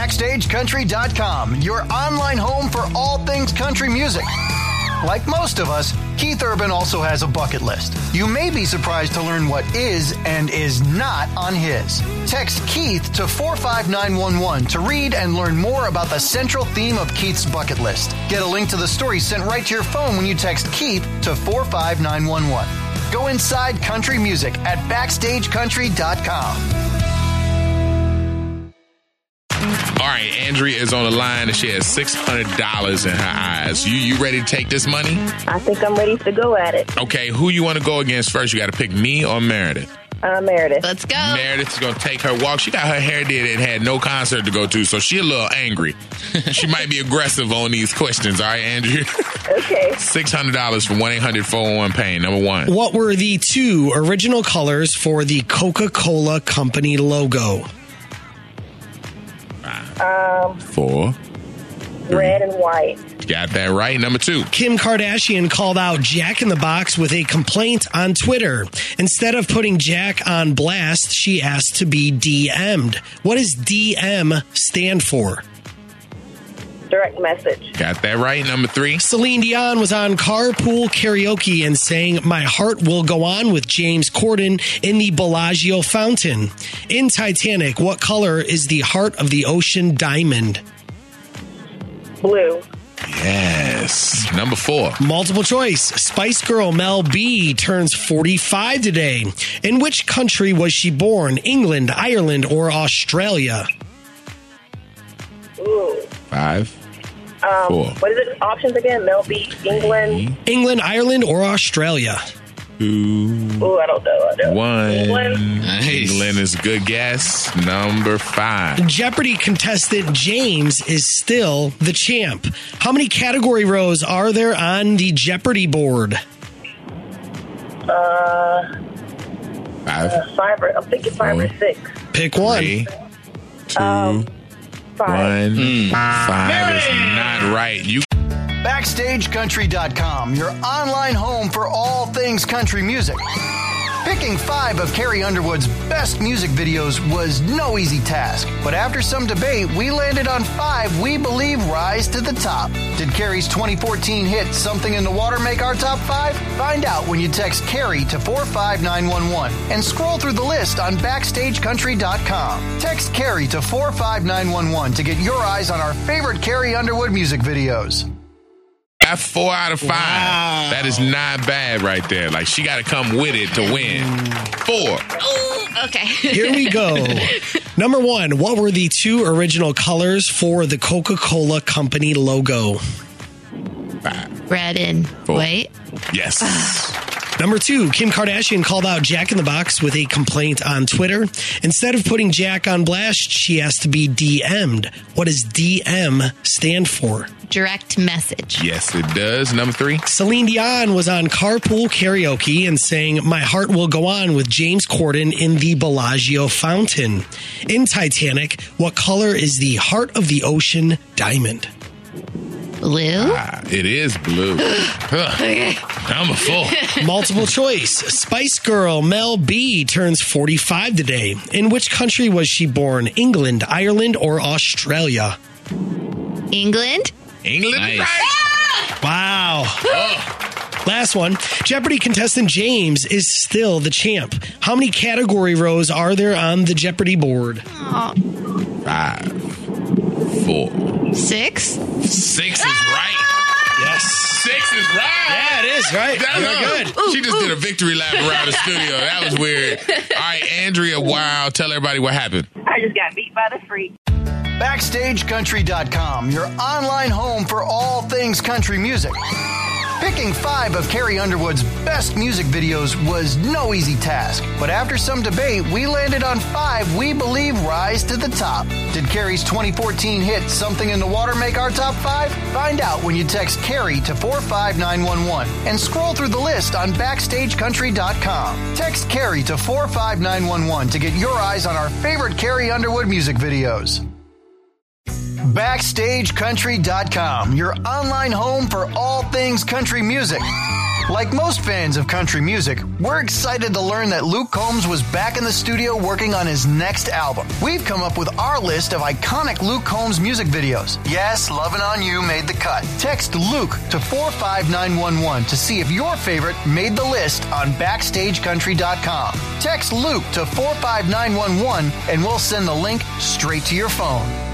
BackstageCountry.com, your online home for all things country music. Like most of us, Keith Urban also has a bucket list. You may be surprised to learn what is and is not on his. Text Keith to 45911 to read and learn more about the central theme of Keith's bucket list. Get a link to the story sent right to your phone when you text Keith to 45911. Go inside country music at BackstageCountry.com. All right, Andrea is on the line and she has $600 in her eyes. You ready to take this money? I think I'm ready to go at it. Okay, who you want to go against first? You got to pick me or Meredith. Meredith. Let's go. Meredith is going to take her walk. She got her hair did and had no concert to go to, so she a little angry. She might be aggressive on these questions. All right, Andrea? Okay. $600 from 1-800-411-PAIN. Number one. What were the two original colors for the Coca-Cola Company logo? 4. Red and white. Got that right. Number two. Kim Kardashian called out Jack in the Box with a complaint on Twitter. Instead of putting Jack on blast, she asked to be DM'd. What does DM stand for? Direct message. Got that right. Number three. Celine Dion was on Carpool Karaoke and sang My Heart Will Go On with James Corden in the Bellagio fountain. In Titanic, what color is the heart of the ocean diamond? Blue. Yes. Number four. Multiple choice. Spice Girl Mel B turns 45 today. In which country was she born? England, Ireland, or Australia? Ooh. 5. 4. What is it? Options again? Mel B, England. England, Ireland, or Australia? 2. Ooh, I don't know. 1. England. Nice. England is a good guess. Number 5. Jeopardy contestant James is still the champ. How many category rows are there on the Jeopardy board? 5. 5 or, I'm thinking 5 or 6. Pick one. 3. 2. 5. 1. 5 is not right. You BackstageCountry.com, your online home for all things country music. Picking 5 of Carrie Underwood's best music videos was no easy task, but after some debate, we landed on 5 we believe rise to the top. Did Carrie's 2014 hit Something in the Water make our top 5? Find out when you text Carrie to 45911 and scroll through the list on BackstageCountry.com. Text Carrie to 45911 to get your eyes on our favorite Carrie Underwood music videos. got 4 out of 5. Wow. That is not bad right there. Like, she got to come with it to win. 4. Ooh, okay. Here we go. Number 1, what were the 2 original colors for the Coca-Cola Company logo? 5. Red and 4. white. Yes. Number 2, Kim Kardashian called out Jack in the Box with a complaint on Twitter. Instead of putting Jack on blast, she asked to be DM'd. What does DM stand for? Direct message. Yes, it does. Number 3. Celine Dion was on Carpool Karaoke and sang My Heart Will Go On with James Corden in the Bellagio fountain. In Titanic, what color is the heart of the ocean diamond? Blue? It is blue. Okay. Number 4. Multiple choice. Spice Girl Mel B turns 45 today. In which country was she born? England, Ireland, or Australia? England? England, Nice. right? Wow. Last one. Jeopardy contestant James is still the champ. How many category rows are there on the Jeopardy board? 5. 4. 6? 6 is right. Yes. 6 is right. Yeah, it is, right? That's Very good. She just did a victory lap around the studio. That was weird. All right, Andrea, wow. Tell everybody what happened. I just got beat by the freak. BackstageCountry.com, your online home for all things country music. Picking 5 of Carrie Underwood's best music videos was no easy task, but after some debate, we landed on 5 we believe rise to the top. Did Carrie's 2014 hit Something in the Water make our top 5? Find out when you text Carrie to 45911 and scroll through the list on BackstageCountry.com. Text Carrie to 45911 to get your eyes on our favorite Carrie Underwood music videos. BackstageCountry.com, your online home for all things country music. Like most fans of country music, we're excited to learn that Luke Combs was back in the studio working on his next album. We've come up with our list of iconic Luke Combs music videos. Yes, Lovin' On You made the cut. Text Luke to 45911 to see if your favorite made the list on BackstageCountry.com. Text Luke to 45911 and we'll send the link straight to your phone.